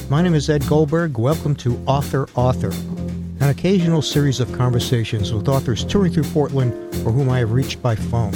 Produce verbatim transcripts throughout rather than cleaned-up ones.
My name is Ed Goldberg. Welcome to Author Author, an occasional series of conversations with authors touring through Portland or whom I have reached by phone.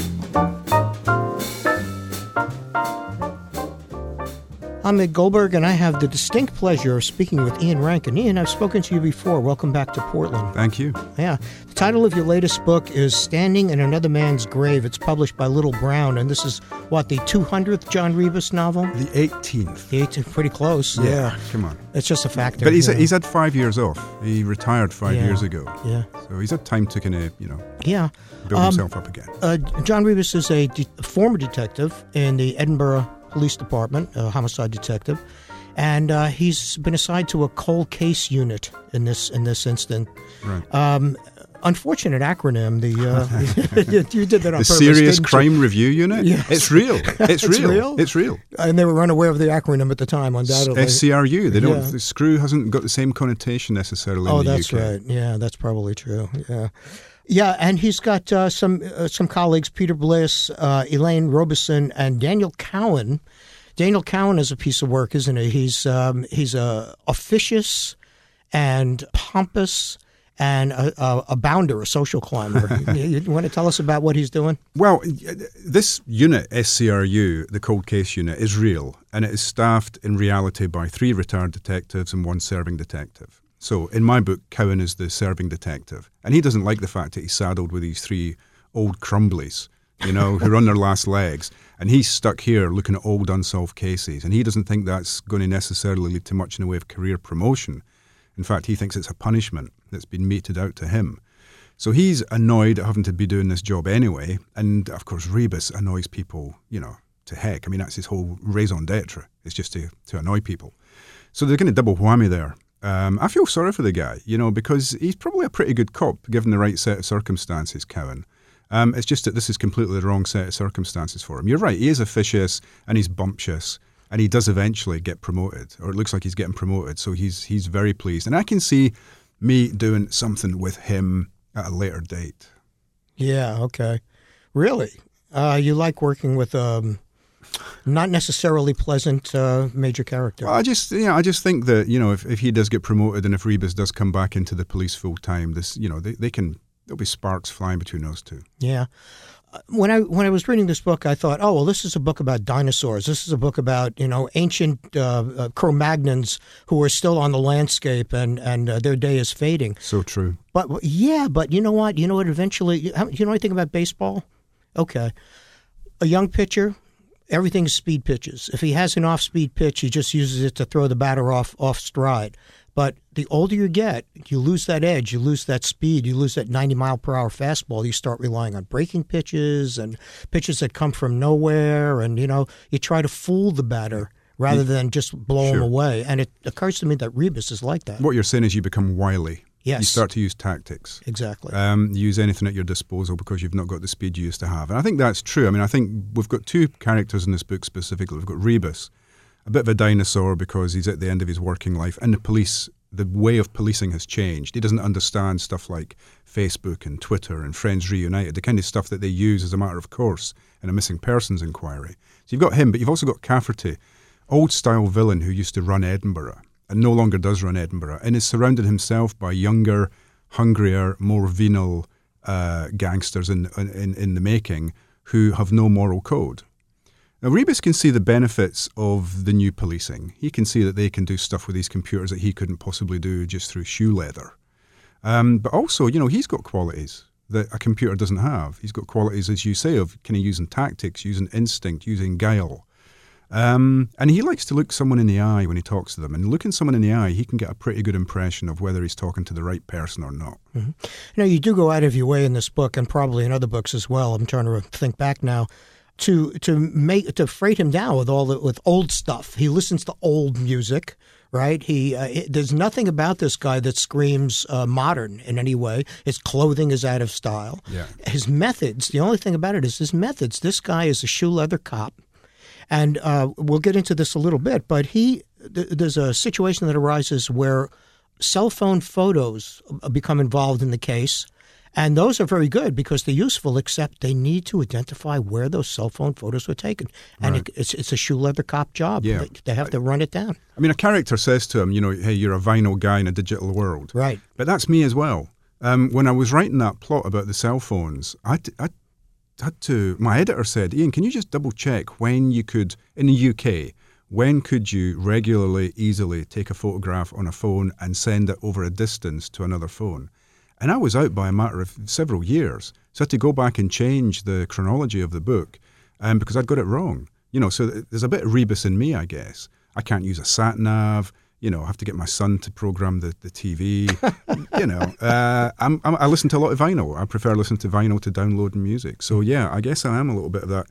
I'm Ed Goldberg, and I have the distinct pleasure of speaking with Ian Rankin. Ian, I've spoken to you before. Welcome back to Portland. Thank you. Yeah. The title of your latest book is Standing in Another Man's Grave. It's published by Little Brown, and this is, what, the two hundredth John Rebus novel? The eighteenth. The eighteenth, pretty close. Yeah, yeah. Come on. It's just a factor. But he's, you know. he's had five years off. He retired five Yeah. years ago. Yeah. So he's had time to kind of, you know, Yeah. build Um, himself up again. Uh, John Rebus is a de- former detective in the Edinburgh Police Department, a homicide detective, and uh, he's been assigned to a cold case unit in this in this instant. Right. Um, unfortunate acronym. The uh, you did that on The purpose, Serious didn't Crime you? Review Unit? Yes. It's real. It's, It's real. real? It's real. And they were unaware of the acronym at the time, undoubtedly. S C R U. They don't. Yeah. The screw hasn't got the same connotation necessarily. Oh, in the that's U K. right. Yeah, that's probably true. Yeah, yeah, and he's got uh, some uh, some colleagues: Peter Bliss, uh, Elaine Robeson, and Daniel Cowan. Daniel Cowan is a piece of work, isn't he? He's um, he's a officious and pompous and a, a, a bounder, a social climber. you, you want to tell us about what he's doing? Well, this unit, S C R U, the Cold Case Unit, is real, and it is staffed in reality by three retired detectives and one serving detective. So in my book, Cowan is the serving detective, and he doesn't like the fact that he's saddled with these three old crumblies, you know, who are on their last legs, and he's stuck here looking at old unsolved cases, and he doesn't think that's going to necessarily lead to much in the way of career promotion. In fact, he thinks it's a punishment that's been meted out to him. So he's annoyed at having to be doing this job anyway, and of course Rebus annoys people, you know, to heck. I mean, that's his whole raison d'etre, is just to, to annoy people. So they're going to double whammy there. Um, I feel sorry for the guy, you know, because he's probably a pretty good cop given the right set of circumstances, Cowan. Um, it's just that this is completely the wrong set of circumstances for him. You're right, he is officious and he's bumptious, and he does eventually get promoted, or it looks like he's getting promoted, so he's he's very pleased. And I can see me doing something with him at a later date. Yeah, okay. Really? Uh, you like working with um, not necessarily pleasant uh, major character? Well, I just, you know, I just think that, you know, if, if he does get promoted and if Rebus does come back into the police full time, this, you know, they, they can, there'll be sparks flying between those two. Yeah. When I when I was reading this book, I thought, oh, well, this is a book about dinosaurs. This is a book about, you know, ancient uh, uh, Cro-Magnons who are still on the landscape and, and uh, their day is fading. So true. But, yeah, but you know what? You know what eventually, you know anything about baseball? Okay. A young pitcher, everything's speed pitches. If he has an off-speed pitch, he just uses it to throw the batter off off stride. But the older you get, you lose that edge, you lose that speed, you lose that ninety mile per hour fastball. You start relying on breaking pitches and pitches that come from nowhere, and, you know, you try to fool the batter rather than just blow Sure. him away. And it occurs to me that Rebus is like that. What you're saying is you become wily. Yes. You start to use tactics. Exactly. Um, use anything at your disposal because you've not got the speed you used to have. And I think that's true. I mean, I think we've got two characters in this book specifically. We've got Rebus, a bit of a dinosaur because he's at the end of his working life, and the police, the way of policing has changed. He doesn't understand stuff like Facebook and Twitter and Friends Reunited, the kind of stuff that they use as a matter of course in a missing persons inquiry. So you've got him, but you've also got Cafferty, old-style villain who used to run Edinburgh and no longer does run Edinburgh, and is surrounded himself by younger, hungrier, more venal uh, gangsters in, in, in the making who have no moral code. Now, Rebus can see the benefits of the new policing. He can see that they can do stuff with these computers that he couldn't possibly do just through shoe leather. Um, but also, you know, he's got qualities that a computer doesn't have. He's got qualities, as you say, of kind of using tactics, using instinct, using guile. Um, and he likes to look someone in the eye when he talks to them. And looking someone in the eye, he can get a pretty good impression of whether he's talking to the right person or not. Mm-hmm. You know, you do go out of your way in this book, and probably in other books as well. I'm trying to think back now. To to make to freight him down with all the, with old stuff. He listens to old music, right? He uh, it, there's nothing about this guy that screams uh, modern in any way. His clothing is out of style. Yeah. His methods. The only thing about it is his methods. This guy is a shoe leather cop, and uh, we'll get into this a little bit. But he th- there's a situation that arises where cell phone photos become involved in the case. And those are very good because they're useful, except they need to identify where those cell phone photos were taken. And Right. it, it's it's a shoe leather cop job. Yeah. They, they have to run it down. I mean, a character says to him, you know, hey, you're a vinyl guy in a digital world. Right. But that's me as well. Um, when I was writing that plot about the cell phones, I, t- I had to, my editor said, Ian, can you just double check when you could, in the U K, when could you regularly, easily take a photograph on a phone and send it over a distance to another phone? And I was out by a matter of several years. So I had to go back and change the chronology of the book um, because I'd got it wrong. You know, so there's a bit of rebus in me, I guess. I can't use a sat nav. You know, I have to get my son to program the, the T V. you know, uh, I'm, I'm, I listen to a lot of vinyl. I prefer listening to vinyl to downloading music. So yeah, I guess I am a little bit of that.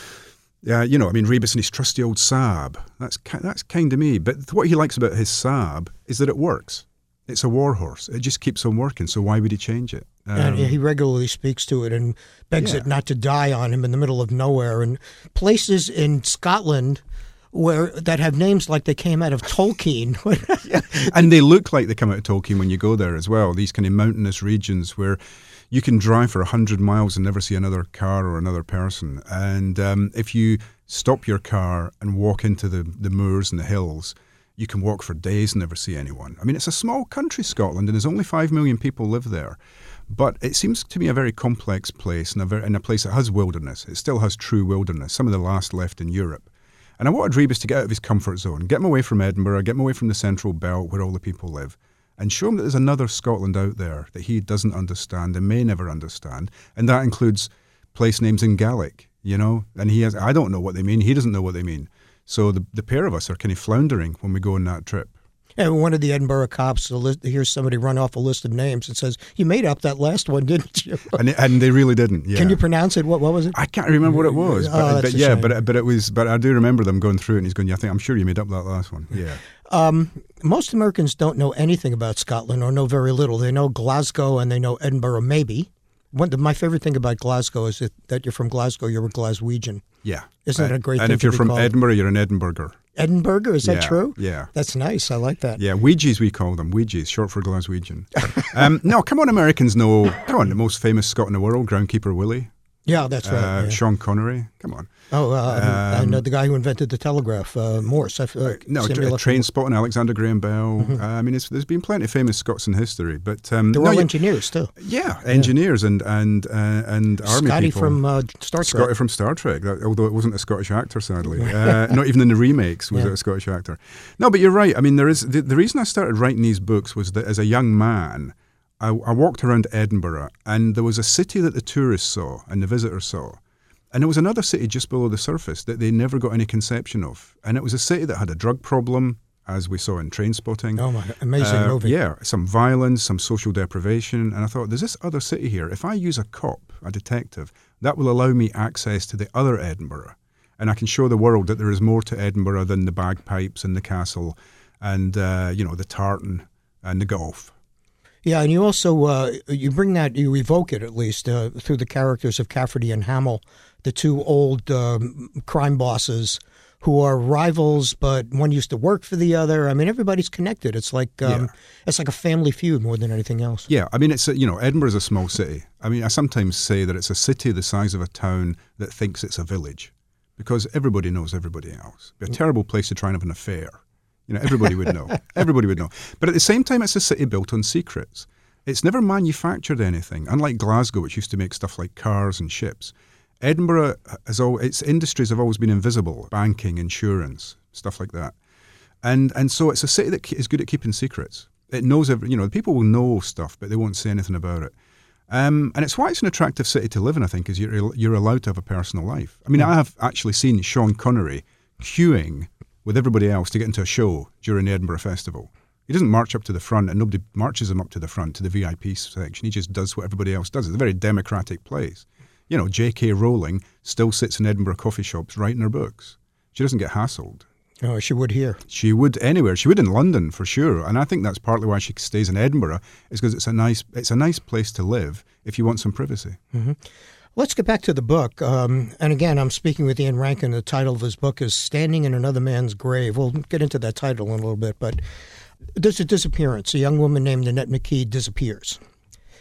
Yeah, you know, I mean, Rebus and his trusty old Saab. That's ki- that's kind of me. But what he likes about his Saab is that it works. It's a warhorse. It just keeps on working. So why would he change it? Um, And he regularly speaks to it and begs yeah. it not to die on him in the middle of nowhere. And places in Scotland where that have names like they came out of Tolkien. yeah. And they look like they come out of Tolkien when you go there as well. These kind of mountainous regions where you can drive for one hundred miles and never see another car or another person. And um, if you stop your car and walk into the, the moors and the hills, you can walk for days and never see anyone. I mean, it's a small country, Scotland, and there's only five million people live there. But it seems to me a very complex place and a, very, and a place that has wilderness. It still has true wilderness, some of the last left in Europe. And I wanted Rebus to get out of his comfort zone, get him away from Edinburgh, get him away from the central belt where all the people live, and show him that there's another Scotland out there that he doesn't understand and may never understand. And that includes place names in Gaelic, you know, and he has, I don't know what they mean, he doesn't know what they mean. So the the pair of us are kind of floundering when we go on that trip. And one of the Edinburgh cops hears somebody run off a list of names and says, "You made up that last one, didn't you?" and, and they really didn't. Yeah. Can you pronounce it? What what was it? I can't remember what it was, Oh, but, that's but a yeah, shame. but but it was. But I do remember them going through it, and he's going, "Yeah, I think I'm sure you made up that last one." Yeah. Um, most Americans don't know anything about Scotland or know very little. They know Glasgow and they know Edinburgh, maybe. One, my favorite thing about Glasgow is that, that you're from Glasgow, you're a Glaswegian. Yeah. Isn't that a great and thing if you're to be from called? Edinburgh, you're an Edinburgher. Edinburgher, is that Yeah, true? yeah. That's nice. I like that. Yeah, Ouija's we call them. Ouija's, short for Glaswegian. um, no, come on, Americans know. Come on, the most famous Scot in the world, Groundkeeper Willie. Yeah, that's right. Uh, yeah. Sean Connery. Come on. Oh, uh, I Um, know the guy who invented the telegraph, uh, Morse. I feel like No, Samuel tra- F. train Morse. spotting, Alexander Graham Bell. Uh, I mean, it's, there's been plenty of famous Scots in history, but um, They're no, all you- engineers, too. Yeah, engineers and and uh, and army Scotty people. from uh, Star Trek. Scotty from Star Trek, that, although it wasn't a Scottish actor, sadly. Uh, not even in the remakes was Yeah. it a Scottish actor. No, but you're right. I mean, there is the, the reason I started writing these books was that as a young man, I, I walked around Edinburgh, and there was a city that the tourists saw and the visitors saw. And there was another city just below the surface that they never got any conception of. And it was a city that had a drug problem, as we saw in Trainspotting. Oh, my God. Amazing Uh, movie. Yeah, some violence, some social deprivation. And I thought, there's this other city here. If I use a cop, a detective, that will allow me access to the other Edinburgh. And I can show the world that there is more to Edinburgh than the bagpipes and the castle and, uh, you know, the tartan and the golf. Yeah, and you also uh, you bring that, you evoke it at least uh, through the characters of Cafferty and Hamill, the two old um, crime bosses who are rivals, but one used to work for the other. I mean, everybody's connected. It's like um, Yeah. it's like a family feud more than anything else. Yeah, I mean, it's a, you know, Edinburgh's a small city. I mean, I sometimes say that it's a city the size of a town that thinks it's a village, because everybody knows everybody else. It'd be a terrible place to try and have an affair. You know, everybody would know. Everybody would know. But at the same time, it's a city built on secrets. It's never manufactured anything. Unlike Glasgow, which used to make stuff like cars and ships, Edinburgh has all its industries have always been invisible: banking, insurance, stuff like that. And and so it's a city that is good at keeping secrets. It knows every, you know, people will know stuff, but they won't say anything about it. Um, and it's why it's an attractive city to live in, I think, is you're you're allowed to have a personal life. I mean, I have actually seen Sean Connery queuing with everybody else to get into a show during the Edinburgh Festival. He doesn't march up to the front, and nobody marches him up to the front to the V I P section. He just does what everybody else does. It's a very democratic place. You know, J K Rowling still sits in Edinburgh coffee shops writing her books. She doesn't get hassled. Oh, she would here. She would anywhere. She would in London for sure, and I think that's partly why she stays in Edinburgh, is because it's a nice it's a nice place to live if you want some privacy. Mm-hmm. Let's get back to the book. Um, and again, I'm speaking with Ian Rankin. The title of his book is Standing in Another Man's Grave. We'll get into that title in a little bit, but there's a disappearance. A young woman named Annette McKee disappears.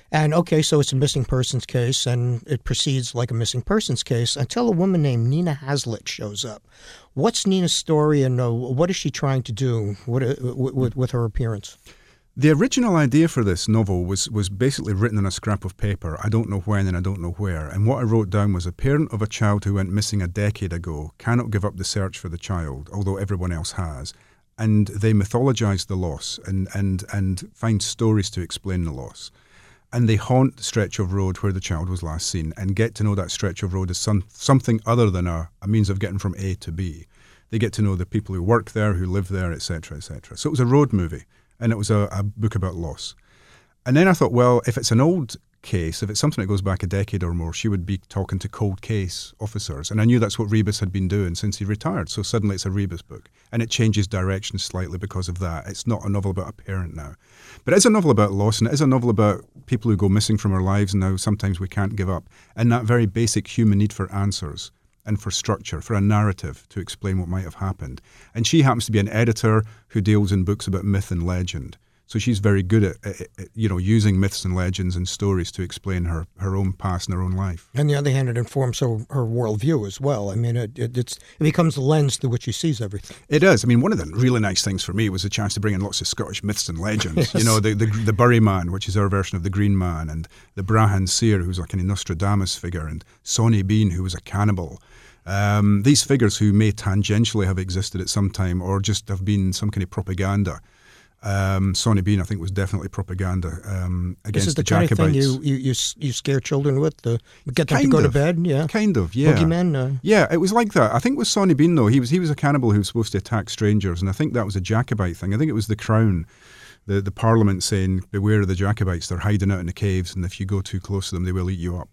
And, okay, so it's a missing persons case, and it proceeds like a missing persons case until a woman named Nina Hazlitt shows up. What's Nina's story, and uh, what is she trying to do with, uh, with, with her appearance? The original idea for this novel was was basically written on a scrap of paper. I don't know when and I don't know where. And what I wrote down was a parent of a child who went missing a decade ago cannot give up the search for the child, although everyone else has. And they mythologize the loss and, and, and find stories to explain the loss. And they haunt the stretch of road where the child was last seen and get to know that stretch of road as some, something other than a, a means of getting from A to B. They get to know the people who work there, who live there, et cetera, et cetera. So it was a road movie. And it was a, a book about loss. And then I thought, well, if it's an old case, if it's something that goes back a decade or more, she would be talking to cold case officers. And I knew that's what Rebus had been doing since he retired. So suddenly it's a Rebus book. And it changes direction slightly because of that. It's not a novel about a parent now. But it's a novel about loss, and it is a novel about people who go missing from our lives and now sometimes we can't give up. And that very basic human need for answers and for structure, for a narrative to explain what might have happened. And she happens to be an editor who deals in books about myth and legend. So she's very good at, at, at you know, using myths and legends and stories to explain her, her own past and her own life. On the other hand, it informs her, her worldview as well. I mean, it, it, it's, it becomes the lens through which she sees everything. It is. I mean, one of the really nice things for me was the chance to bring in lots of Scottish myths and legends. Yes. You know, the, the the Bury Man, which is our version of the Green Man, and the Brahan Seer, who's like a Nostradamus figure, and Sonny Bean, who was a cannibal. Um, these figures who may tangentially have existed at some time or just have been some kind of propaganda. Um, Sonny Bean, I think, was definitely propaganda um, against this is the, the Jacobites. Kind of thing you, you, you, you scare children with, to get them kind to go of, to bed? Yeah, Kind of, yeah. Boogeymen? Uh, yeah, it was like that. I think with Sonny Bean, though, he was he was a cannibal who was supposed to attack strangers, and I think that was a Jacobite thing. I think it was the Crown, the, the Parliament saying, beware of the Jacobites, they're hiding out in the caves, and if you go too close to them, they will eat you up.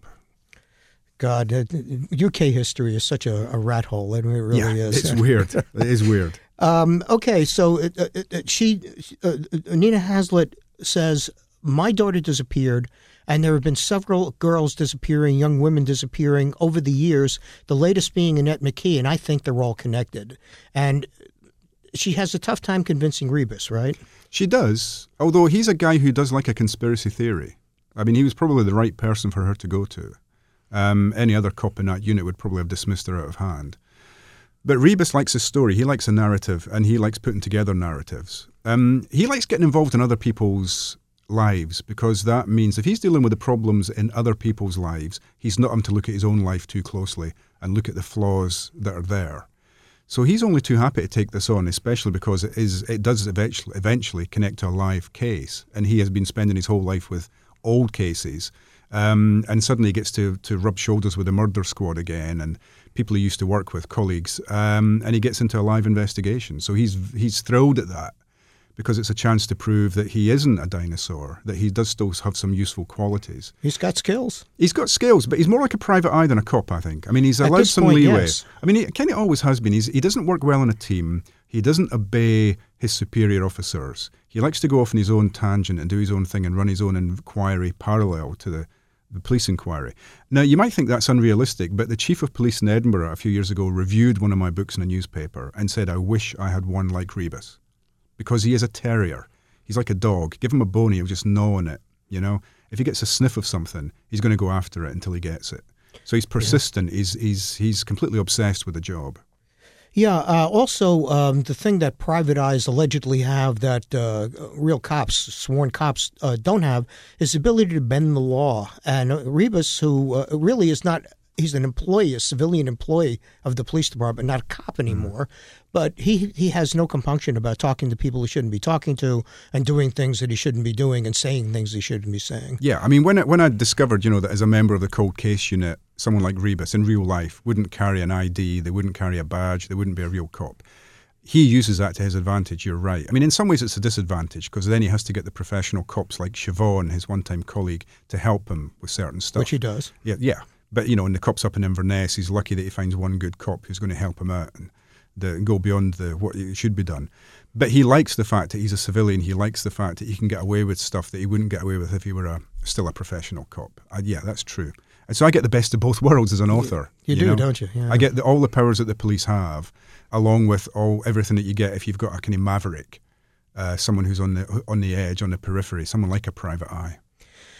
God, uh, U K history is such a, a rat hole. I mean, it really yeah, is. It's weird. It is weird. Um, okay, so uh, uh, she, uh, Nina Hazlitt says, my daughter disappeared, and there have been several girls disappearing, young women disappearing over the years, the latest being Annette McKee, and I think they're all connected. And she has a tough time convincing Rebus, right? She does, although he's a guy who does like a conspiracy theory. I mean, he was probably the right person for her to go to. Um, any other cop in that unit would probably have dismissed her out of hand. But Rebus likes a story. He likes a narrative, and he likes putting together narratives. Um, he likes getting involved in other people's lives, because that means if he's dealing with the problems in other people's lives, he's not having to look at his own life too closely and look at the flaws that are there. So he's only too happy to take this on, especially because it is it does eventually, eventually connect to a live case, and he has been spending his whole life with old cases. Um, and suddenly he gets to, to rub shoulders with the murder squad again and people he used to work with, colleagues, um, and he gets into a live investigation. So he's he's thrilled at that because it's a chance to prove that he isn't a dinosaur, that he does still have some useful qualities. He's got skills. He's got skills, but he's more like a private eye than a cop, I think. I mean, he's At allowed this some point, leeway. yes. I mean, he kind of always has been. He's, he doesn't work well in a team. He doesn't obey his superior officers. He likes to go off on his own tangent and do his own thing and run his own inquiry parallel to the the police inquiry. Now, you might think that's unrealistic, but the chief of police in Edinburgh a few years ago reviewed one of my books in a newspaper and said, I wish I had one like Rebus, because he is a terrier. He's like a dog. Give him a bone, he'll just gnaw on it, you know? If he gets a sniff of something, he's going to go after it until he gets it. So he's persistent. Yeah. He's, he's, he's completely obsessed with the job. Yeah. Uh, also, um, the thing that private eyes allegedly have that uh, real cops, sworn cops, uh, don't have is the ability to bend the law. And uh, Rebus, who uh, really is not, he's an employee, a civilian employee of the police department, not a cop anymore, mm. but he, he has no compunction about talking to people he shouldn't be talking to and doing things that he shouldn't be doing and saying things he shouldn't be saying. Yeah. I mean, when I, when I discovered, you know, that as a member of the cold case unit, someone like Rebus in real life wouldn't carry an I D, they wouldn't carry a badge, they wouldn't be a real cop. He uses that to his advantage, you're right. I mean, in some ways it's a disadvantage because then he has to get the professional cops like Siobhan, his one-time colleague, to help him with certain stuff. Which he does. Yeah, yeah. But, you know, when the cop's up in Inverness, he's lucky that he finds one good cop who's going to help him out and, the, and go beyond the what should be done. But he likes the fact that he's a civilian. He likes the fact that he can get away with stuff that he wouldn't get away with if he were a, still a professional cop. Uh, yeah, that's true. And so I get the best of both worlds as an author. You, you, you do, know? Don't you? Yeah. I get the, all the powers that the police have, along with all everything that you get if you've got a kind of maverick, uh, someone who's on the on the edge, on the periphery, someone like a private eye.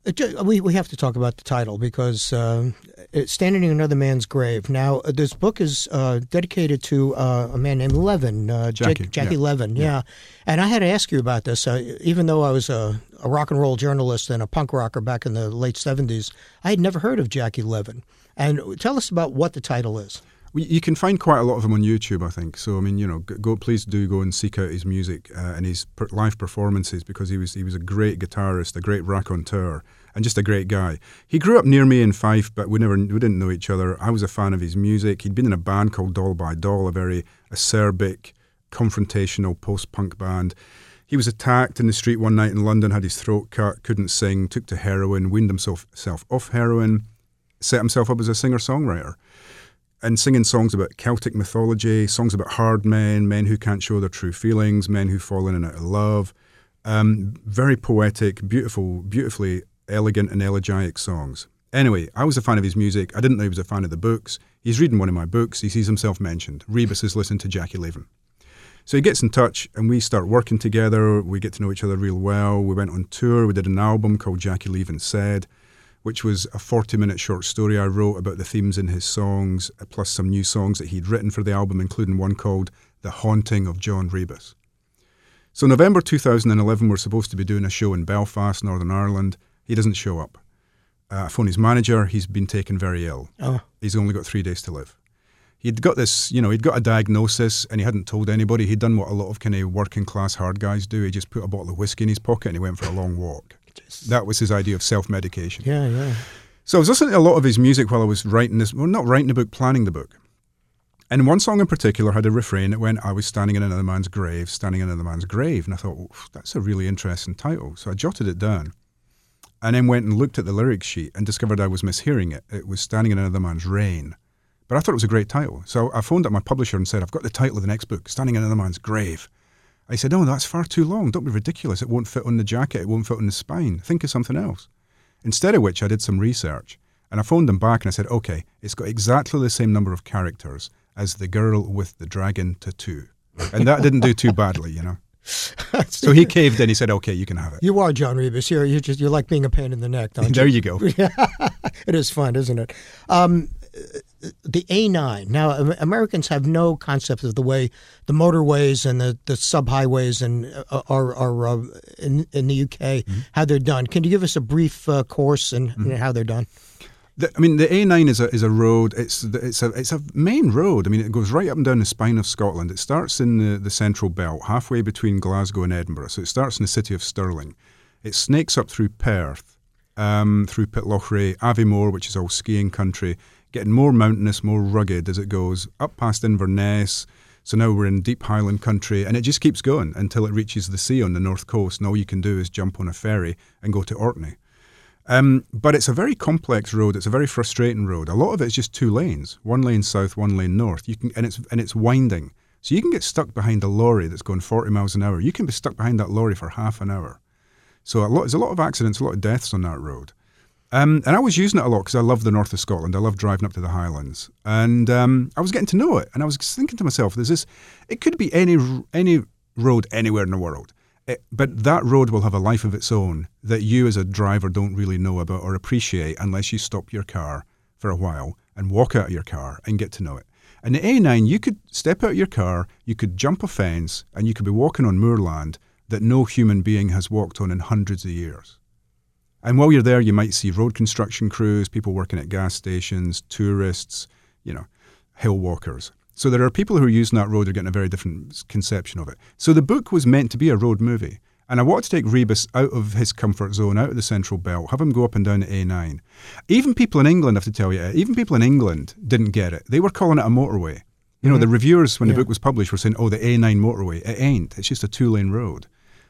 We we have to talk about the title because uh, it's Standing in Another Man's Grave. Now, uh, this book is uh, dedicated to uh, a man named Levin, uh, Jackie, Jake, Jackie yeah. Levin. Yeah. Yeah. And I had to ask you about this. Uh, even though I was a, a rock and roll journalist and a punk rocker back in the late seventies, I had never heard of Jackie Levin. And tell us about what the title is. Well, you can find quite a lot of him on YouTube, I think. So, I mean, you know, go please do go and seek out his music uh, and his per- live performances because he was he was a great guitarist, a great raconteur, and just a great guy. He grew up near me in Fife, but we never we didn't know each other. I was a fan of his music. He'd been in a band called Doll by Doll, a very acerbic, confrontational post-punk band. He was attacked in the street one night in London, had his throat cut, couldn't sing, took to heroin, weaned himself self off heroin, set himself up as a singer-songwriter. And singing songs about Celtic mythology, songs about hard men, men who can't show their true feelings, men who've fallen in and out of love. Um, very poetic, beautiful, beautifully elegant and elegiac songs. Anyway, I was a fan of his music. I didn't know he was a fan of the books. He's reading one of my books. He sees himself mentioned. Rebus is listening to Jackie Levin. So he gets in touch and we start working together. We get to know each other real well. We went on tour. We did an album called Jackie Levin Said, which was a forty-minute short story I wrote about the themes in his songs, plus some new songs that he'd written for the album, including one called The Haunting of John Rebus. So November two thousand eleven, we're supposed to be doing a show in Belfast, Northern Ireland. He doesn't show up. Uh, I phone his manager. He's been taken very ill. Oh. He's only got three days to live. He'd got this, you know, he'd got a diagnosis and he hadn't told anybody. He'd done what a lot of kind of working class hard guys do. He just put a bottle of whiskey in his pocket and he went for a long walk. That was his idea of self-medication. Yeah, yeah. So I was listening to a lot of his music while I was writing this, well, not writing the book, planning the book. And one song in particular had a refrain that went, I was standing in another man's grave, standing in another man's grave. And I thought, well, that's a really interesting title. So I jotted it down and then went and looked at the lyrics sheet and discovered I was mishearing it. It was Standing in Another Man's Rain. But I thought it was a great title. So I phoned up my publisher and said, I've got the title of the next book, Standing in Another Man's Grave. I said, oh, that's far too long. Don't be ridiculous. It won't fit on the jacket. It won't fit on the spine. Think of something else. Instead of which, I did some research. And I phoned them back and I said, okay, it's got exactly the same number of characters as The Girl with the Dragon Tattoo. And that didn't do too badly, you know. So he caved in. He said, okay, you can have it. You are John Rebus. You're, you're, just, you're like being a pain in the neck, don't you? There you go. It is fun, isn't it? Um, the A nine. Now, Americans have no concept of the way the motorways and the, the sub-highways and uh, are, are uh, in, in the U K, mm-hmm. how they're done. Can you give us a brief uh, course in, mm-hmm. in how they're done? The, I mean, the A nine is a is a road. It's it's a it's a main road. I mean, it goes right up and down the spine of Scotland. It starts in the, the central belt, halfway between Glasgow and Edinburgh. So it starts in the city of Stirling. It snakes up through Perth, um, through Pitlochry, Aviemore, which is all skiing country, getting more mountainous, more rugged as it goes, up past Inverness. So now we're in deep Highland country, and it just keeps going until it reaches the sea on the north coast, and all you can do is jump on a ferry and go to Orkney. Um, but it's a very complex road. It's a very frustrating road. A lot of it is just two lanes, one lane south, one lane north. You can, and it's and it's winding. So you can get stuck behind a lorry that's going forty miles an hour. You can be stuck behind that lorry for half an hour. So a lot, there's a lot of accidents, a lot of deaths on that road. Um, and I was using it a lot because I love the north of Scotland. I love driving up to the Highlands. And um, I was getting to know it. And I was thinking to myself, there's this, it could be any any road anywhere in the world. It, but that road will have a life of its own that you as a driver don't really know about or appreciate unless you stop your car for a while and walk out of your car and get to know it. And the A nine, you could step out of your car, you could jump a fence, and you could be walking on moorland that no human being has walked on in hundreds of years. And while you're there, you might see road construction crews, people working at gas stations, tourists, you know, hill walkers. So there are people who are using that road who are getting a very different conception of it. So the book was meant to be a road movie. And I wanted to take Rebus out of his comfort zone, out of the central belt, have him go up and down the A nine. Even people in England, I have to tell you, even people in England didn't get it. They were calling it a motorway. You know, mm-hmm. the reviewers, when yeah. the book was published, were saying, oh, the A nine motorway. It ain't. It's just a two-lane road.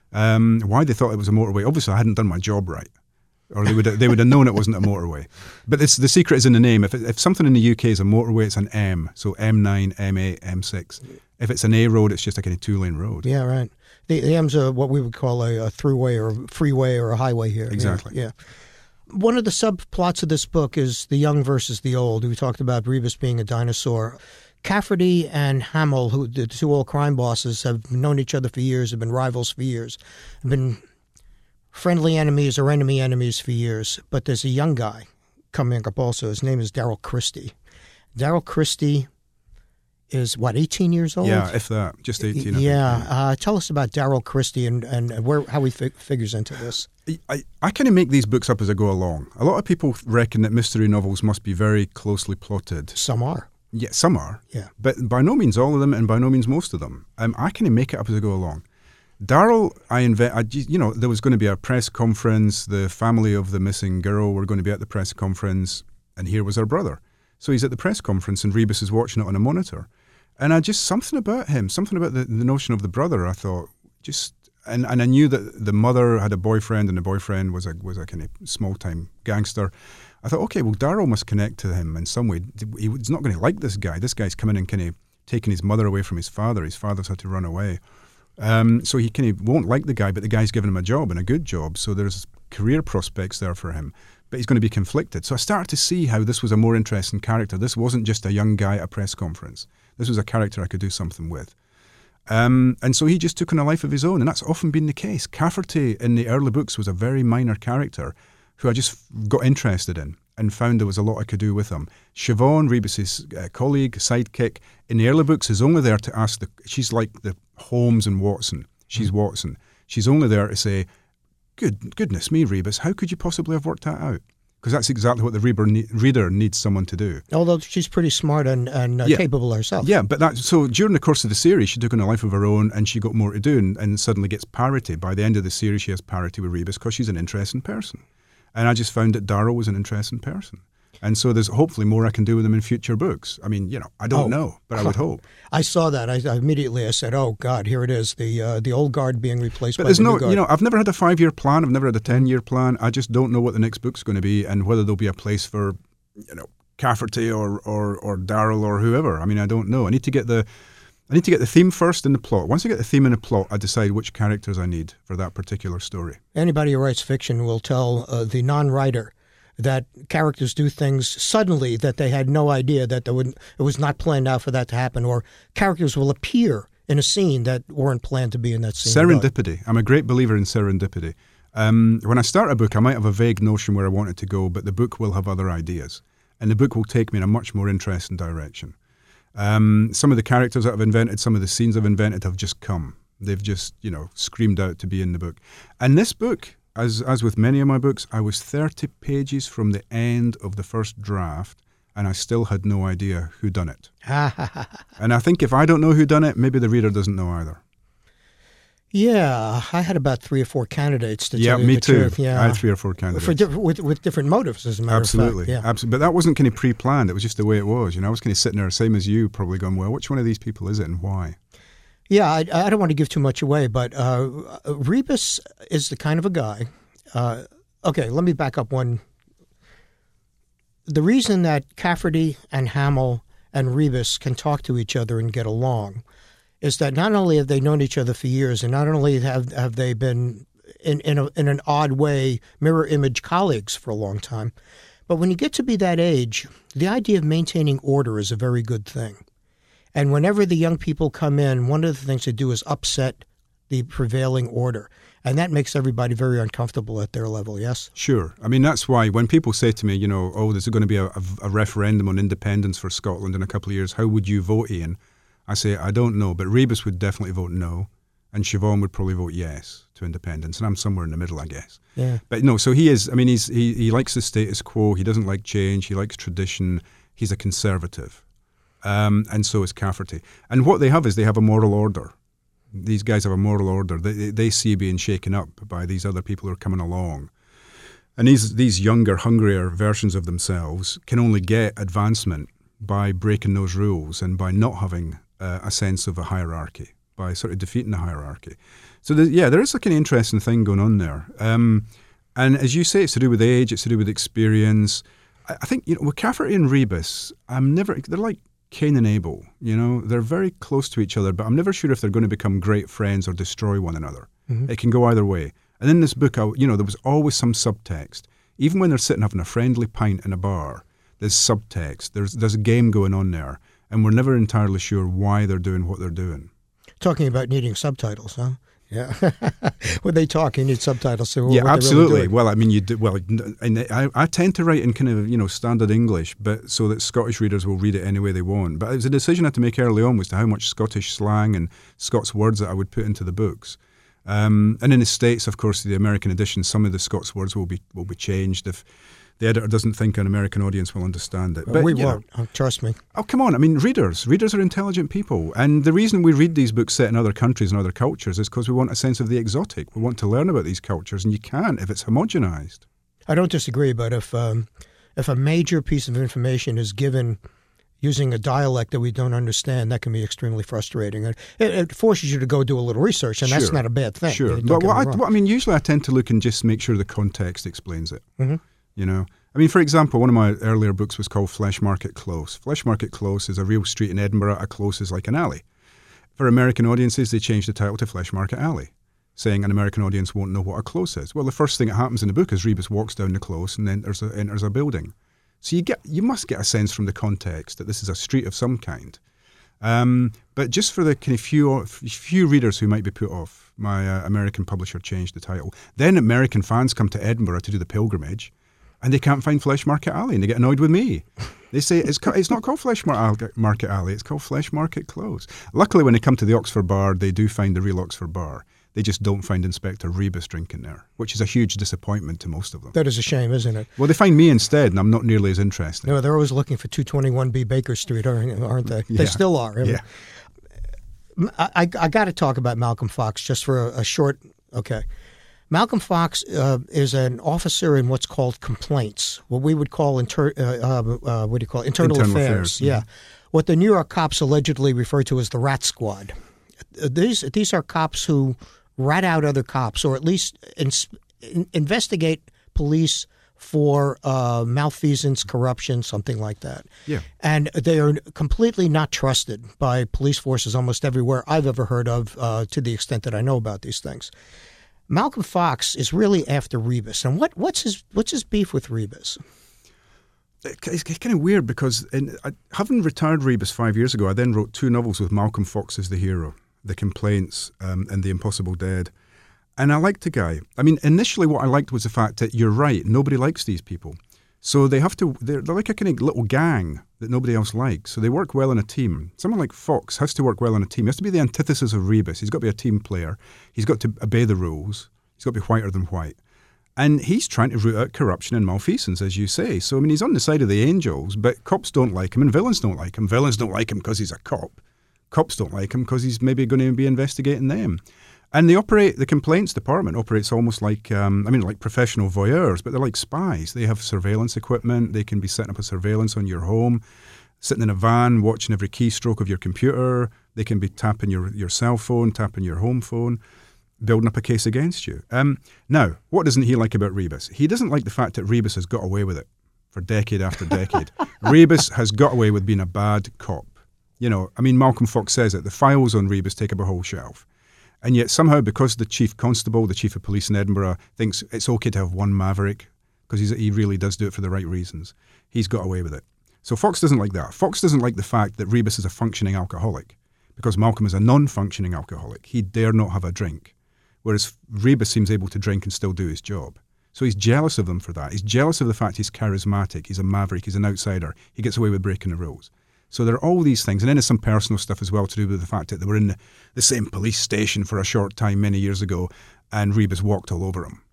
Um, why they thought it was a motorway? Obviously, I hadn't done my job right. Or they would they would have known it wasn't a motorway. But this, the secret is in the name. If it, if something in the U K is a motorway, it's an M. So M nine, M eight, M six. If it's an A road, it's just a kind of two-lane road. Yeah, right. The, the M's are what we would call a, a throughway or a freeway or a highway here. Exactly. Yeah, yeah. One of the subplots of this book is the young versus the old. We talked about Rebus being a dinosaur. Cafferty and Hamill, who the two old crime bosses, have known each other for years, have been rivals for years, have been friendly enemies or enemy enemies for years. But there's a young guy coming up also. His name is Daryl Christie. Daryl Christie is, what, eighteen years old? Yeah, if that, just eighteen. Yeah. I think, yeah. Uh, tell us about Daryl Christie and, and where how he fi- figures into this. I, I kind of make these books up as I go along. A lot of people reckon that mystery novels must be very closely plotted. Some are. Yeah, some are. Yeah. But by no means all of them, and by no means most of them. Um, I kind of make it up as I go along. Daryl, I invent. I, you know, there was going to be a press conference. The family of the missing girl were going to be at the press conference, and here was her brother. So he's at the press conference, and Rebus is watching it on a monitor. And I just, something about him, something about the, the notion of the brother, I thought, just, and, and I knew that the mother had a boyfriend, and the boyfriend was a was a kind of small-time gangster. I thought, okay, well, Daryl must connect to him in some way. He's not going to like this guy. This guy's coming and kind of taking his mother away from his father. His father's had to run away. Um, so he kind of won't like the guy, but the guy's given him a job, and a good job. So there's career prospects there for him. But he's going to be conflicted. So I started to see how this was a more interesting character. This wasn't just a young guy at a press conference. This was a character I could do something with. Um, and so he just took on a life of his own, and that's often been the case. Cafferty in the early books was a very minor character who I just got interested in and found there was a lot I could do with him. Siobhan, Rebus's uh, colleague, sidekick, in the early books is only there to ask the... She's like the Holmes and Watson. She's mm. Watson. She's only there to say, Good goodness me, Rebus, how could you possibly have worked that out? Because that's exactly what the reader, ne- reader needs someone to do. Although she's pretty smart and, and uh, yeah. capable herself. Yeah, but that, so during the course of the series, she took on a life of her own, and she got more to do, and, and suddenly gets parity. By the end of the series, she has parity with Rebus because she's an interesting person. And I just found that Daryl was an interesting person. And so there's hopefully more I can do with him in future books. I mean, you know, I don't oh. know, but I would hope. I saw that. I, I immediately I said, "Oh God, here it is, the uh, the old guard being replaced but by there's the no, new guard." You know, I've never had a five-year plan. I've never had a ten-year plan. I just don't know what the next book's going to be and whether there'll be a place for, you know, Cafferty or or, or Daryl or whoever. I mean, I don't know. I need to get the I need to get the theme first and the plot. Once I get the theme and the plot, I decide which characters I need for that particular story. Anybody who writes fiction will tell uh, the non-writer that characters do things suddenly that they had no idea that they would, it was not planned out for that to happen, or characters will appear in a scene that weren't planned to be in that scene. Serendipity. I'm a great believer in serendipity. Um, when I start a book, I might have a vague notion where I want it to go, but the book will have other ideas, and the book will take me in a much more interesting direction. Um, some of the characters that I've invented, some of the scenes I've invented have just come. They've just, you know, screamed out to be in the book. And this book, As as with many of my books, I was thirty pages from the end of the first draft, and I still had no idea who done it. And I think if I don't know who done it, maybe the reader doesn't know either. Yeah, I had about three or four candidates to yeah, tell you me the too. truth. Yeah, I had three or four candidates for di- with with different motives, as a matter absolutely, of fact. Yeah. absolutely. But that wasn't kind of pre-planned. It was just the way it was. You know, I was kind of sitting there, same as you, probably going, "Well, which one of these people is it, and why?" Yeah, I, I don't want to give too much away, but uh, Rebus is the kind of a guy. Uh, okay, let me back up one. The reason that Cafferty and Hamill and Rebus can talk to each other and get along is that not only have they known each other for years, and not only have have they been in in, a, in an odd way mirror image colleagues for a long time, but when you get to be that age, the idea of maintaining order is a very good thing. And whenever the young people come in, one of the things they do is upset the prevailing order. And that makes everybody very uncomfortable at their level, yes? Sure. I mean, that's why when people say to me, you know, oh, there's going to be a, a, a referendum on independence for Scotland in a couple of years, how would you vote, Ian? I say, I don't know, but Rebus would definitely vote no, and Siobhan would probably vote yes to independence, and I'm somewhere in the middle, I guess. Yeah. But no, so he is, I mean, he's he, he likes the status quo, he doesn't like change, he likes tradition, he's a conservative, um, and so is Cafferty. And what they have is they have a moral order. These guys have a moral order. They they see being shaken up by these other people who are coming along. And these these younger, hungrier versions of themselves can only get advancement by breaking those rules and by not having uh, a sense of a hierarchy, by sort of defeating the hierarchy. So, the, yeah, there is like an interesting thing going on there. Um, and as you say, it's to do with age, it's to do with experience. I, I think, you know, with Cafferty and Rebus, I'm never, they're like Cain and Abel, you know, they're very close to each other, but I'm never sure if they're going to become great friends or destroy one another. Mm-hmm. It can go either way. And in this book, I, you know, there was always some subtext. Even when they're sitting having a friendly pint in a bar, there's subtext. There's there's a game going on there, and we're never entirely sure why they're doing what they're doing. Talking about needing subtitles, huh? Yeah. When they talk, you need subtitles. So yeah, what absolutely. Really well, I mean, you do, well, and I, I tend to write in kind of you know standard English, but so that Scottish readers will read it any way they want. But it was a decision I had to make early on as to how much Scottish slang and Scots words that I would put into the books. Um, and in the States, of course, the American edition, some of the Scots words will be will be changed if the editor doesn't think an American audience will understand it. But, we won't. Oh, trust me. Oh, come on. I mean, readers. Readers are intelligent people. And the reason we read these books set in other countries and other cultures is because we want a sense of the exotic. We want to learn about these cultures, and you can't if it's homogenized. I don't disagree, but if um, if a major piece of information is given using a dialect that we don't understand, that can be extremely frustrating. It, it forces you to go do a little research, and sure. that's not a bad thing. Sure. But what I, what I mean, usually I tend to look and just make sure the context explains it. Mm-hmm. You know? I mean, for example, one of my earlier books was called Flesh Market Close. Flesh Market Close is a real street in Edinburgh. A close is like an alley. For American audiences, they changed the title to Flesh Market Alley, saying an American audience won't know what a close is. Well, the first thing that happens in the book is Rebus walks down the close and enters a, enters a building. So you get, you must get a sense from the context that this is a street of some kind. Um, but just for the kind of few few readers who might be put off, my uh, American publisher changed the title. Then American fans come to Edinburgh to do the pilgrimage, and they can't find Flesh Market Alley, and they get annoyed with me. They say it's ca- it's not called Flesh Mar- Market Alley, it's called Flesh Market Close. Luckily, when they come to the Oxford Bar, they do find the real Oxford Bar. They just don't find Inspector Rebus drinking there, which is a huge disappointment to most of them. That is a shame, isn't it? Well, they find me instead, and I'm not nearly as interesting. No, they're always looking for two twenty-one B Baker Street, aren't they? Yeah. They still are. I mean, yeah. I, I, I got to talk about Malcolm Fox just for a, a short, okay. Malcolm Fox uh, is an officer in what's called complaints, what we would call inter, uh, uh, uh, what do you call it? Internal, Internal affairs. affairs yeah. yeah. What the New York cops allegedly refer to as the Rat Squad. These these are cops who rat out other cops, or at least in, in, investigate police for uh, malfeasance, corruption, something like that. Yeah. And they are completely not trusted by police forces almost everywhere I've ever heard of, uh, to the extent that I know about these things. Malcolm Fox is really after Rebus. And what, what's his what's his beef with Rebus? It's kind of weird because in, I, having retired Rebus five years ago, I then wrote two novels with Malcolm Fox as the hero, The Complaints um, and The Impossible Dead. And I liked the guy. I mean, initially what I liked was the fact that you're right, nobody likes these people. So they have to, they're, they're like a kind of little gang that nobody else likes. So they work well in a team. Someone like Fox has to work well in a team. He has to be the antithesis of Rebus. He's got to be a team player. He's got to obey the rules. He's got to be whiter than white. And he's trying to root out corruption and malfeasance, as you say. So, I mean, he's on the side of the angels, but cops don't like him and villains don't like him. Villains don't like him because he's a cop. Cops don't like him because he's maybe going to be investigating them. And they operate, the complaints department operates almost like, um, I mean, like professional voyeurs, but they're like spies. They have surveillance equipment. They can be setting up a surveillance on your home, sitting in a van, watching every keystroke of your computer. They can be tapping your, your cell phone, tapping your home phone, building up a case against you. Um, now, what doesn't he like about Rebus? He doesn't like the fact that Rebus has got away with it for decade after decade. Rebus has got away with being a bad cop. You know, I mean, Malcolm Fox says it. The files on Rebus take up a whole shelf. And yet somehow, because the chief constable, the chief of police in Edinburgh, thinks it's okay to have one maverick, because he really does do it for the right reasons, he's got away with it. So Fox doesn't like that. Fox doesn't like the fact that Rebus is a functioning alcoholic, because Malcolm is a non-functioning alcoholic. He dare not have a drink, whereas Rebus seems able to drink and still do his job. So he's jealous of them for that. He's jealous of the fact he's charismatic, he's a maverick, he's an outsider. He gets away with breaking the rules. So there are all these things. And then there's some personal stuff as well to do with the fact that they were in the, the same police station for a short time many years ago, and Rebus walked all over him.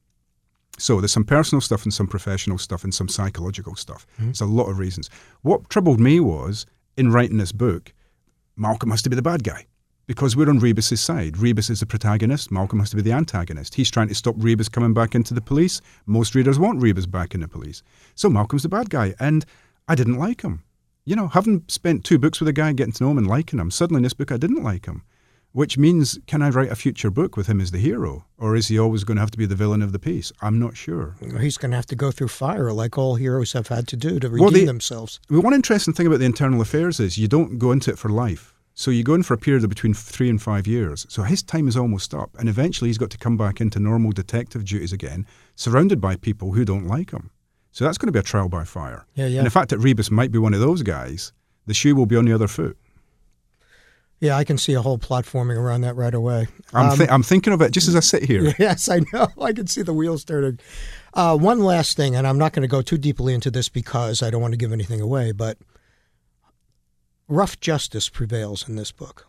So there's some personal stuff and some professional stuff and some psychological stuff. Mm-hmm. There's a lot of reasons. What troubled me was, in writing this book, Malcolm has to be the bad guy, because we're on Rebus's side. Rebus is the protagonist. Malcolm has to be the antagonist. He's trying to stop Rebus coming back into the police. Most readers want Rebus back in the police. So Malcolm's the bad guy. And I didn't like him. You know, having spent two books with a guy, getting to know him and liking him, suddenly in this book I didn't like him. Which means, can I write a future book with him as the hero? Or is he always going to have to be the villain of the piece? I'm not sure. He's going to have to go through fire like all heroes have had to do to redeem well, the, themselves. Well, one interesting thing about the internal affairs is you don't go into it for life. So you go in for a period of between three and five years. So his time is almost up. And eventually he's got to come back into normal detective duties again, surrounded by people who don't like him. So that's going to be a trial by fire. Yeah, yeah. And the fact that Rebus might be one of those guys, the shoe will be on the other foot. Yeah, I can see a whole plot forming around that right away. I'm, Um, th- I'm thinking of it just as I sit here. Yes, I know. I can see the wheels turning. Uh, one last thing, and I'm not going to go too deeply into this because I don't want to give anything away, but rough justice prevails in this book.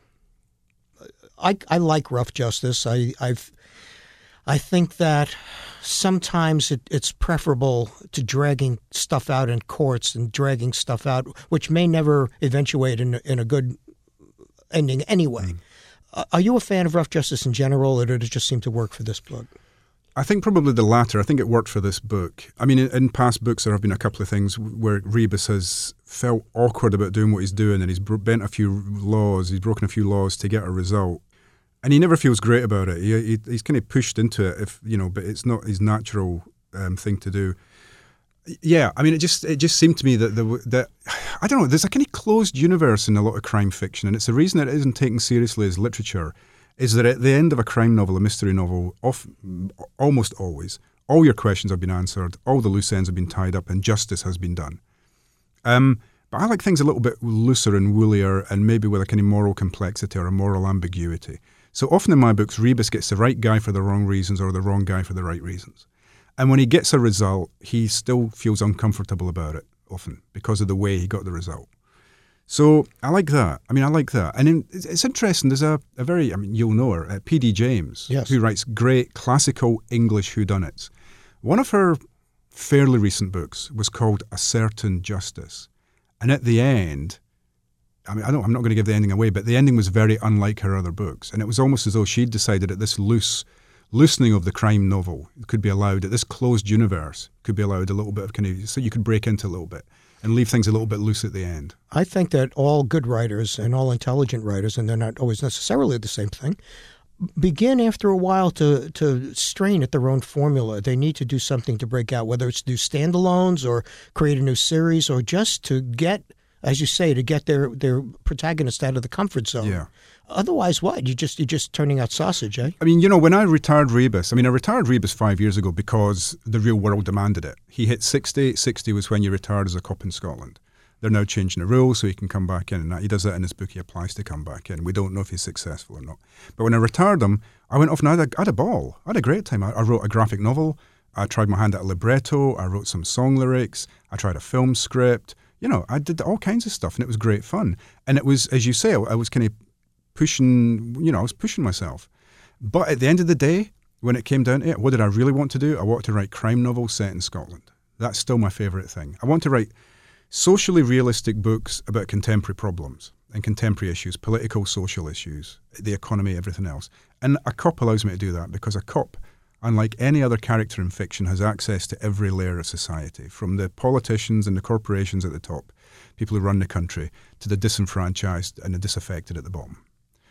I, I like rough justice. I I've I think that sometimes it, it's preferable to dragging stuff out in courts and dragging stuff out, which may never eventuate in in a good ending anyway. Mm. Uh, are you a fan of rough justice in general, or did it just seem to work for this book? I think probably the latter. I think it worked for this book. I mean, in, in past books, there have been a couple of things where Rebus has felt awkward about doing what he's doing, and he's bent a few laws, he's broken a few laws to get a result, and he never feels great about it. He, he, he's kind of pushed into it, if you know, but it's not his natural um, thing to do. Yeah, I mean, it just it just seemed to me that the that I don't know. There's a kind of closed universe in a lot of crime fiction, and it's the reason that it isn't taken seriously as literature. Is that at the end of a crime novel, a mystery novel, off, almost always, all your questions have been answered, all the loose ends have been tied up, and justice has been done. Um, but I like things a little bit looser and woollier, and maybe with a kind of moral complexity or a moral ambiguity. So often in my books, Rebus gets the right guy for the wrong reasons or the wrong guy for the right reasons. And when he gets a result, he still feels uncomfortable about it, often, because of the way he got the result. So I like that. I mean, I like that. And in, it's, it's interesting. There's a, a very, I mean, you'll know her, uh, P D James, yes, who writes great classical English whodunits. One of her fairly recent books was called A Certain Justice. And at the end, I mean, I don't, I'm not going to give the ending away, but the ending was very unlike her other books. And it was almost as though she'd decided that this loose, loosening of the crime novel could be allowed, that this closed universe could be allowed a little bit of kind of, so you could break into a little bit and leave things a little bit loose at the end. I think that all good writers and all intelligent writers, and they're not always necessarily the same thing, begin after a while to, to strain at their own formula. They need to do something to break out, whether it's do standalones or create a new series or just to get, as you say, to get their, their protagonist out of the comfort zone. Yeah. Otherwise, what? You just, you're just turning out sausage, eh? I mean, you know, when I retired Rebus, I mean, I retired Rebus five years ago because the real world demanded it. He hit sixty. sixty was when you retired as a cop in Scotland. They're now changing the rules so he can come back in. And he does that in his book. He applies to come back in. We don't know if he's successful or not. But when I retired him, I went off and I had a, I had a ball. I had a great time. I, I wrote a graphic novel. I tried my hand at a libretto. I wrote some song lyrics. I tried a film script. You know, I did all kinds of stuff and it was great fun. And it was, as you say, I was kind of pushing, you know, I was pushing myself. But at the end of the day, when it came down to it, what did I really want to do? I wanted to write crime novels set in Scotland. That's still my favourite thing. I want to write socially realistic books about contemporary problems and contemporary issues, political, social issues, the economy, everything else. And a cop allows me to do that because a cop, unlike any other character in fiction, has access to every layer of society, from the politicians and the corporations at the top, people who run the country, to the disenfranchised and the disaffected at the bottom.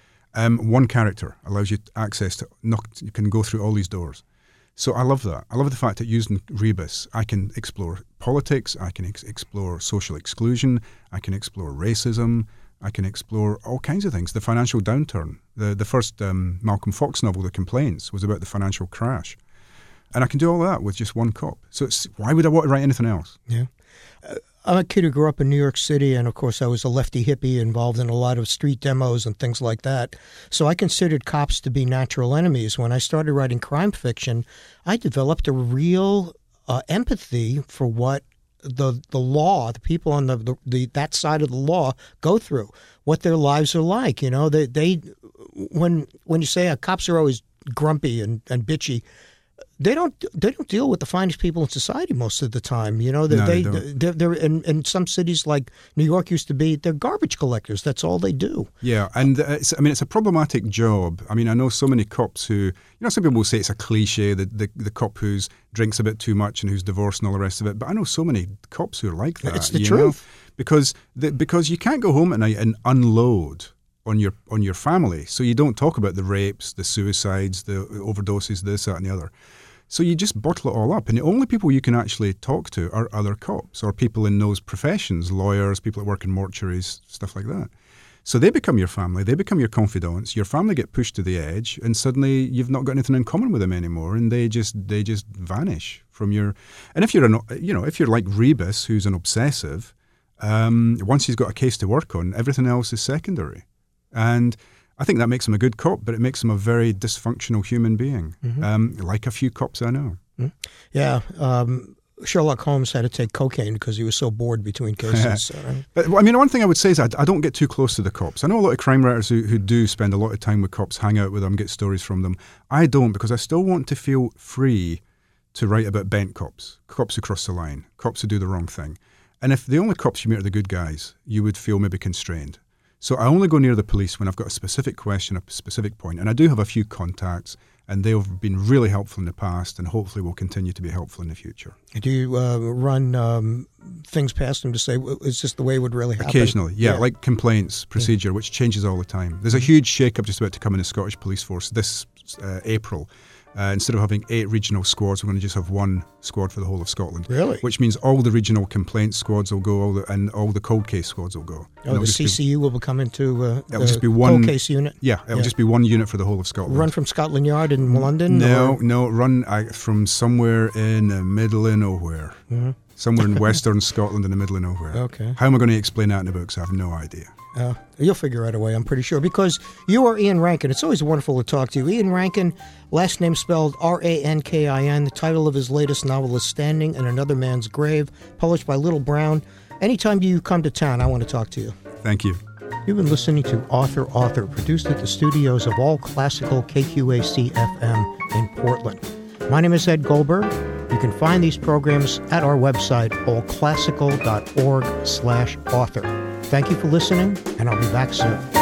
Um, one character allows you access to, knock, you can go through all these doors. So I love that. I love the fact that using Rebus, I can explore politics, I can ex- explore social exclusion, I can explore racism, I can explore all kinds of things. The financial downturn. The the first um, Malcolm Fox novel, The Complaints, was about the financial crash. And I can do all that with just one cop. So it's, why would I want to write anything else? Yeah. Uh, I'm a kid who grew up in New York City, and of course I was a lefty hippie involved in a lot of street demos and things like that. So I considered cops to be natural enemies. When I started writing crime fiction, I developed a real uh, empathy for what the the law, the people on the, the, the that side of the law go through, what their lives are like. You know, they they when when you say uh, cops are always grumpy and, and bitchy, they don't they don't deal with the finest people in society most of the time. You know, they, no, they, they they're, they're in, in some cities like New York used to be, they're garbage collectors. That's all they do. Yeah, and uh, it's, I mean, it's a problematic job. I mean, I know so many cops who, you know, some people will say it's a cliche, the, the, the cop who's drinks a bit too much and who's divorced and all the rest of it. But I know so many cops who are like that. It's the you truth. Know? Because the, because you can't go home at night and unload on your on your family. So you don't talk about the rapes, the suicides, the overdoses, this, that, and the other. So you just bottle it all up. And the only people you can actually talk to are other cops or people in those professions, lawyers, people that work in mortuaries, stuff like that. So they become your family. They become your confidants. Your family get pushed to the edge, and suddenly you've not got anything in common with them anymore, and they just they just vanish from your. And if you're an, you know, if you're like Rebus, who's an obsessive, um, once he's got a case to work on, everything else is secondary. And I think that makes him a good cop, but it makes him a very dysfunctional human being, mm-hmm. um, like a few cops I know. Mm-hmm. Yeah. Um, Sherlock Holmes had to take cocaine because he was so bored between cases. So, right? But I mean, one thing I would say is I, I don't get too close to the cops. I know a lot of crime writers who, who do spend a lot of time with cops, hang out with them, get stories from them. I don't, because I still want to feel free to write about bent cops, cops who cross the line, cops who do the wrong thing. And if the only cops you meet are the good guys, you would feel maybe constrained. So I only go near the police when I've got a specific question, a specific point. And I do have a few contacts, and they've been really helpful in the past and hopefully will continue to be helpful in the future. Do you uh, run um, things past them to say, is this the way it would really happen? Occasionally, yeah, yeah. like complaints, procedure, yeah. which changes all the time. There's a huge shake-up just about to come in the Scottish Police Force this uh, April. Uh, instead of having eight regional squads, we're going to just have one squad for the whole of Scotland. Really? Which means all the regional complaints squads will go, all the, and all the cold case squads will go. Oh, the C C U be, will come into uh, it'll the just be one, cold case unit? Yeah, it'll yeah. just be one unit for the whole of Scotland. Run from Scotland Yard in London? No, or? no, run uh, from somewhere in the middle of nowhere. Mm-hmm. Somewhere in western Scotland in the middle of nowhere. Okay. How am I going to explain that in the books? I have no idea. Uh, you'll figure out a way, I'm pretty sure, because you are Ian Rankin. It's always wonderful to talk to you. Ian Rankin, last name spelled R A N K I N. The title of his latest novel is Standing in Another Man's Grave, published by Little Brown. Anytime you come to town, I want to talk to you. Thank you. You've been listening to Author Author, produced at the studios of All Classical K Q A C F M in Portland. My name is Ed Goldberg. You can find these programs at our website, allclassical dot org slash author. Thank you for listening, and I'll be back soon.